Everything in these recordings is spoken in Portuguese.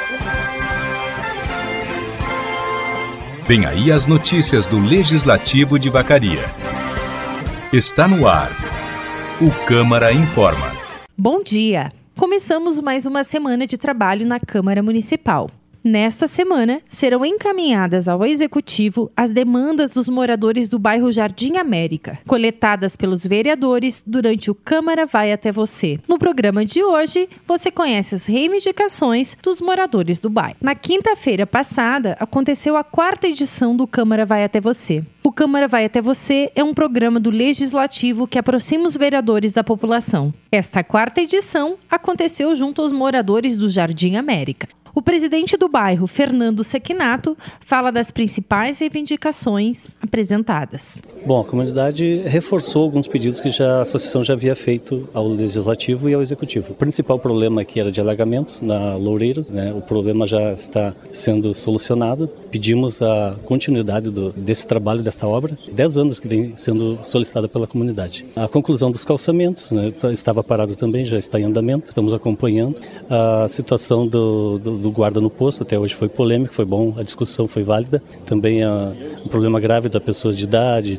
Vem aí as notícias do Legislativo de Vacaria. Está no ar. O Câmara Informa. Bom dia! Começamos mais uma semana de trabalho na Câmara Municipal. Nesta semana, serão encaminhadas ao Executivo as demandas dos moradores do bairro Jardim América, coletadas pelos vereadores durante o Câmara Vai Até Você. No programa de hoje, você conhece as reivindicações dos moradores do bairro. Na quinta-feira passada, aconteceu a 4ª edição do Câmara Vai Até Você. O Câmara Vai Até Você é um programa do Legislativo que aproxima os vereadores da população. Esta 4ª edição aconteceu junto aos moradores do Jardim América. O presidente do bairro, Fernando Sequinato, fala das principais reivindicações apresentadas. Bom, a comunidade reforçou alguns pedidos que a associação já havia feito ao Legislativo e ao Executivo. O principal problema aqui era de alagamentos na Loureiro, né? O problema já está sendo solucionado. Pedimos a continuidade desse trabalho, desta obra, 10 anos que vem sendo solicitada pela comunidade. A conclusão dos calçamentos, né? Estava parado também, já está em andamento, estamos acompanhando. A situação do guarda no posto, até hoje foi polêmico, foi bom, a discussão foi válida. Também um problema grave da pessoas de idade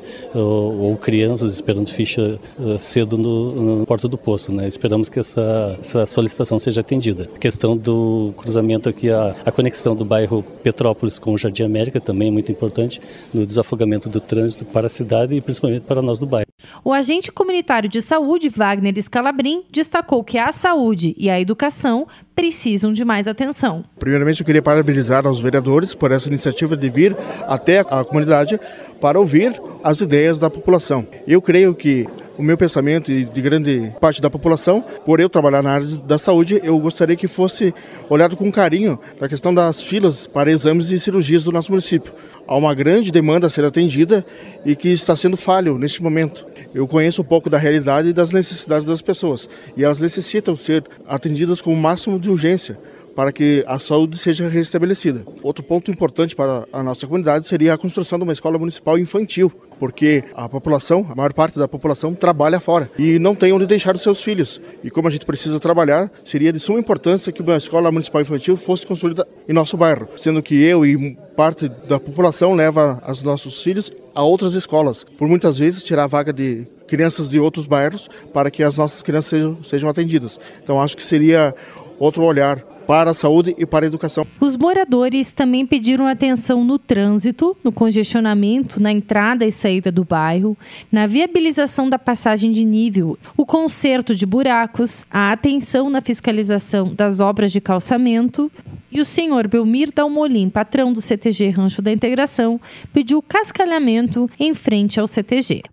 ou crianças esperando ficha cedo na porta do posto, né? Esperamos que essa solicitação seja atendida. A questão do cruzamento aqui, a conexão do bairro Petrópolis com o Jardim América também é muito importante no desafogamento do trânsito para a cidade e principalmente para nós do bairro. O agente comunitário de saúde, Wagner Scalabrin, destacou que a saúde e a educação precisam de mais atenção. Primeiramente, eu queria parabenizar aos vereadores por essa iniciativa de vir até a comunidade para ouvir as ideias da população. Eu creio que o meu pensamento e de grande parte da população, por eu trabalhar na área da saúde, eu gostaria que fosse olhado com carinho na questão das filas para exames e cirurgias do nosso município. Há uma grande demanda a ser atendida e que está sendo falho neste momento. Eu conheço um pouco da realidade e das necessidades das pessoas e elas necessitam ser atendidas com o máximo de urgência para que a saúde seja restabelecida. Outro ponto importante para a nossa comunidade seria a construção de uma escola municipal infantil, porque a maior parte da população trabalha fora e não tem onde deixar os seus filhos. E como a gente precisa trabalhar, seria de suma importância que uma escola municipal infantil fosse construída em nosso bairro, sendo que eu e parte da população leva os nossos filhos a outras escolas, por muitas vezes tirar a vaga de crianças de outros bairros para que as nossas crianças sejam atendidas. Então acho que seria outro olhar para a saúde e para a educação. Os moradores também pediram atenção no trânsito, no congestionamento na entrada e saída do bairro, na viabilização da passagem de nível, o conserto de buracos, a atenção na fiscalização das obras de calçamento. E o senhor Belmir Dalmolin, patrão do CTG Rancho da Integração, pediu cascalhamento em frente ao CTG.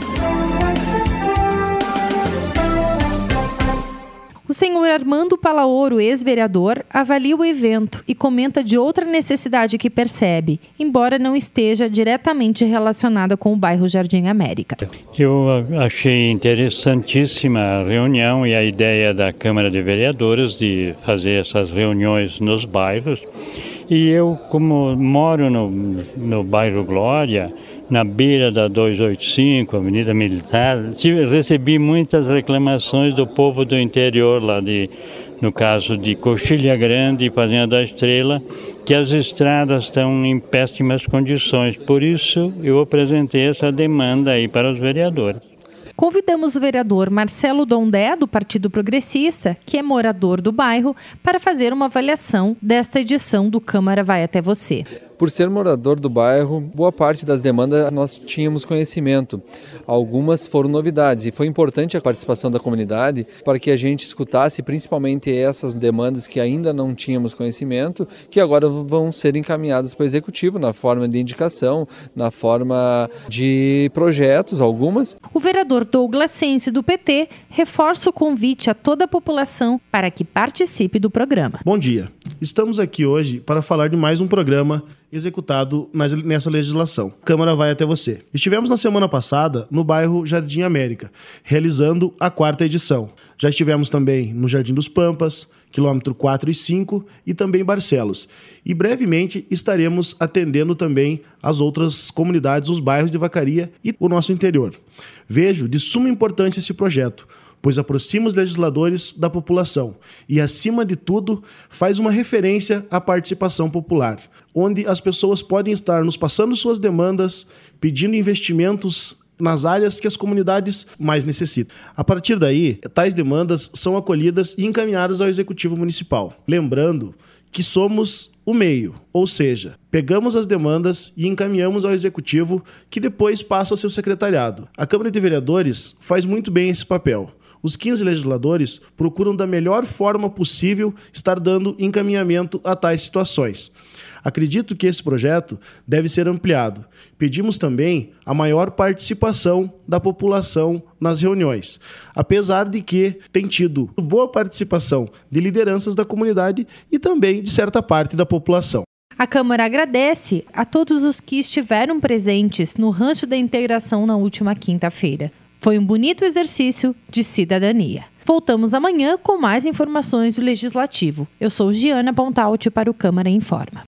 O senhor Armando Palaoro, ex-vereador, avalia o evento e comenta de outra necessidade que percebe, embora não esteja diretamente relacionada com o bairro Jardim América. Eu achei interessantíssima a reunião e a ideia da Câmara de Vereadores de fazer essas reuniões nos bairros. E eu, como moro no bairro Glória, na beira da 285, Avenida Militar, recebi muitas reclamações do povo do interior, no caso de Coxilha Grande e Fazenda da Estrela, que as estradas estão em péssimas condições. Por isso, eu apresentei essa demanda aí para os vereadores. Convidamos o vereador Marcelo Dondé, do Partido Progressista, que é morador do bairro, para fazer uma avaliação desta edição do Câmara Vai Até Você. Por ser morador do bairro, boa parte das demandas nós tínhamos conhecimento. Algumas foram novidades e foi importante a participação da comunidade para que a gente escutasse principalmente essas demandas que ainda não tínhamos conhecimento, que agora vão ser encaminhadas para o Executivo na forma de indicação, na forma de projetos, algumas. O vereador Douglas Sense, do PT, reforça o convite a toda a população para que participe do programa. Bom dia. Estamos aqui hoje para falar de mais um programa executado nessa legislação. Câmara Vai Até Você. Estivemos na semana passada no bairro Jardim América, realizando a 4ª edição. Já estivemos também no Jardim dos Pampas, quilômetro 4 e 5 e também Barcelos. E brevemente estaremos atendendo também as outras comunidades, os bairros de Vacaria e o nosso interior. Vejo de suma importância esse projeto, pois aproxima os legisladores da população e, acima de tudo, faz uma referência à participação popular, onde as pessoas podem estar nos passando suas demandas, pedindo investimentos nas áreas que as comunidades mais necessitam. A partir daí, tais demandas são acolhidas e encaminhadas ao Executivo Municipal. Lembrando que somos o meio, ou seja, pegamos as demandas e encaminhamos ao Executivo, que depois passa ao seu secretariado. A Câmara de Vereadores faz muito bem esse papel. Os 15 legisladores procuram da melhor forma possível estar dando encaminhamento a tais situações. Acredito que esse projeto deve ser ampliado. Pedimos também a maior participação da população nas reuniões, apesar de que tem tido boa participação de lideranças da comunidade e também de certa parte da população. A Câmara agradece a todos os que estiveram presentes no Rancho da Integração na última quinta-feira. Foi um bonito exercício de cidadania. Voltamos amanhã com mais informações do Legislativo. Eu sou Giana Pontalti para o Câmara Informa.